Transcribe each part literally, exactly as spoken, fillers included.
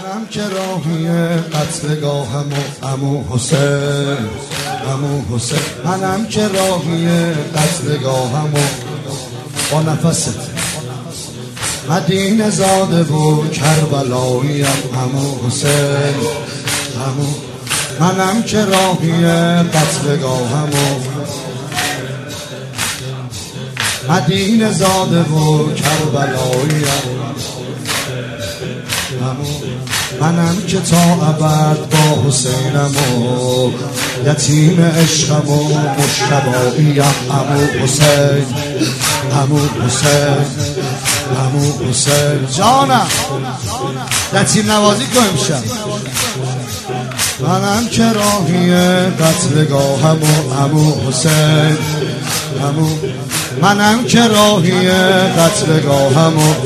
منم که راهی قتلگاهم و عمو حسین، عمو حسین. منم که راهی قتلگاهم و با نفست مدینه زاده و کربلاییم عمو حسین، عمو. منم که راهی قتلگاهم و مدینه زاده و کربلاییم عمو. منم که تا ابد با حسینم و یتیم عشقم و مشتباییم عمو حسین، عمو حسین، عمو حسین. جانم یتیم نوازی کنیم شد. منم که راهی قتلگاهم و عمو حسین، عمو. منم که راهی قتلگاهم و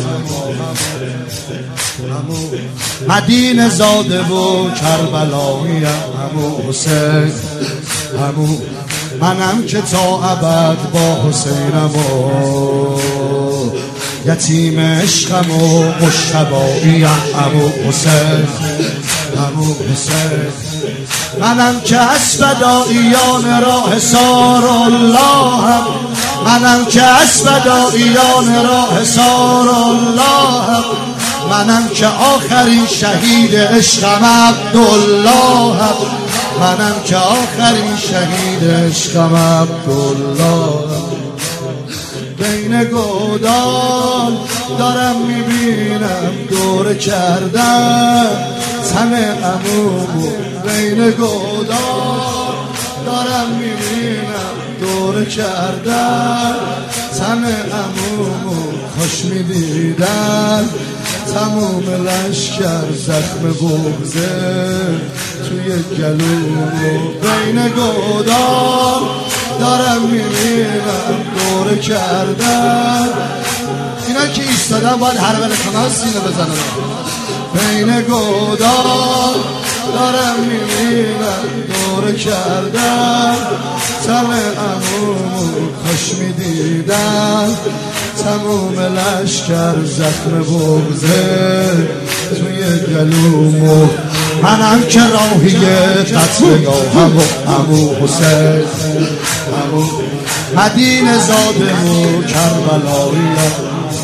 مدینه زاده و کربلاییم عمو حسین، عمو. منم که تا ابد با حسینم و یتیم عشقم و مشتباییم عمو حسین، عمو حسین. منم که از فداییان راه سار اللهم، منم که از فداییان راه سار اللهم. منم که آخرین شهید عشقم عبدالله، منم که آخرین شهید عشقم عبدالله. بین گودال دارم میبینم دور کردن تن عمومو، بین گودال دارم میبینم دور کردن تن عمومو. خوش میدیدن تموم لشکر زخم بغضه توی گلومو. بین گودال دارم میبینم دور کردن اینا که ایستادن باید هر ولی کنار سینه بزنن. بین گودال دارم میبینم دور کردن تن عمومو. خوش میدیدن تموم لشکر زخم بغضه توی گلومو. منم که راهی قتلگاهم و عمو حسین، عمو. مدینه زاده و کربلاییم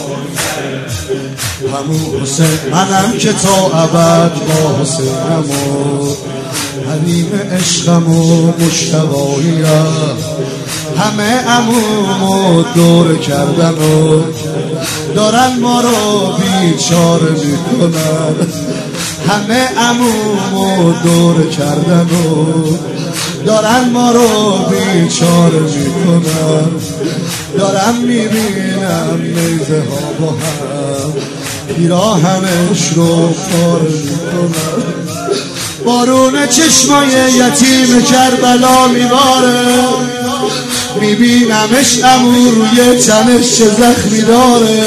عمو حسین. منم که تا ابد با حسینم و حریم عشقم و مشتباییم. همه عمومو دور کردن و دارن ما رو بیچاره میکنن. همه عمومو دور کردن و دارن ما رو بیچاره میکنن. دارم میبینم نیزه ها با هم پیراهنش رو پاره میکنن. بارون چشمای یتیم کربلا میباره، میبینمش عمو روی تنش چه زخمی داره،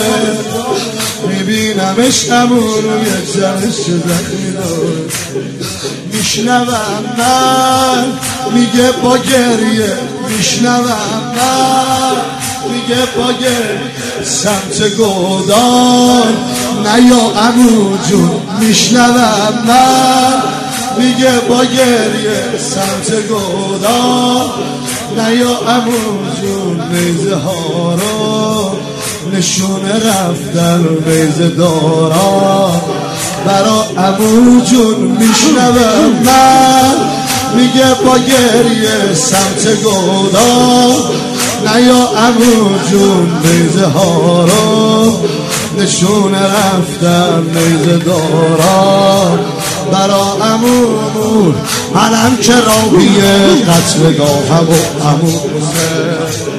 میبینمش عمو روی تنش چه زخمی داره. میشنوم من میگه با گریه، میشنوم من میگه با گریه سمت گودال نیا عمو جون. میشنوم من میگه با گریه سمت گودال نیا عمو جون. نیزه ها رو نشونه رفتن نیزه دارا برا عمو جون. میشنوم من میگه با گریه سمت گودال نیا عمو جون. نیزه ها رو نشونه رفتن نیزه دارا برا عمومون. منم که راهی قتلگاهم و عمو حسین،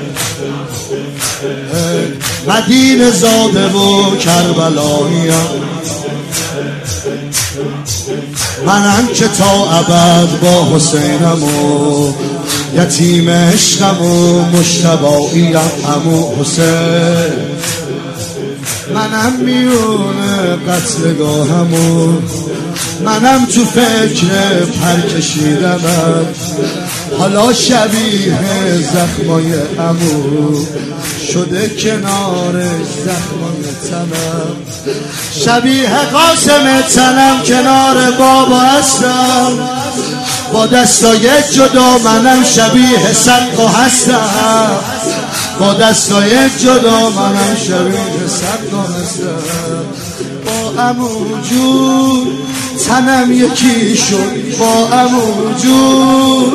مدینه زاده و کربلاییم. منم که تا ابد با حسینم و یتیم عشقم و مشتباییم عمو حسین. منم میونه قتلگاهم و منم تو فکر پر کشیدمم. حالا شبیه زخمای عمو شده کنار زخمای تنم، شبیه قاسم تنم کنار بابا هستم، با دستای جدا منم شبیه صدقا هستم، با دستای جدا منم شبیه صدقا هستم. با عمو جون تنم یکی شد، با عمو جون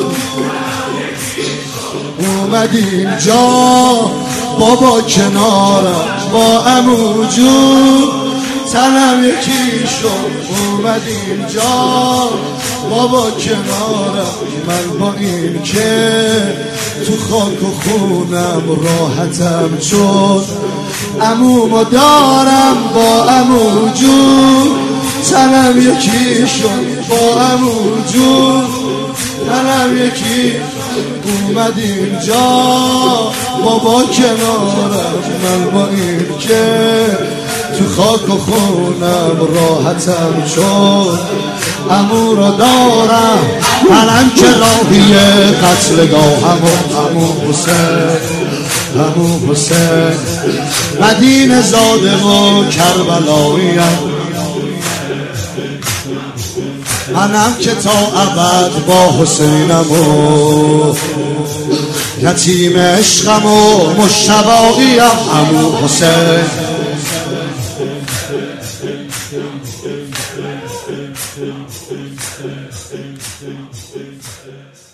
اومد اینجا بابا کنارم، با عمو جون تنم یکی شد اومد اینجا بابا کنارم. من با این که تو خاک و خونم راحتم چون عمومو دارم، با عمو جون تنم یکی شد، با عمو جون تنم یکی اومد اینجا بابا کنارم. من با این که تو خاک و خونم راحتم چون عمو رو دارم، منم که راهی قتلگاهم و عمو حسین، عمو حسین مدینه زاده و کربلاییم، منم که تا ابد با حسینم و یتیم عشقم و مشتباییم. عمو حسین Thank you.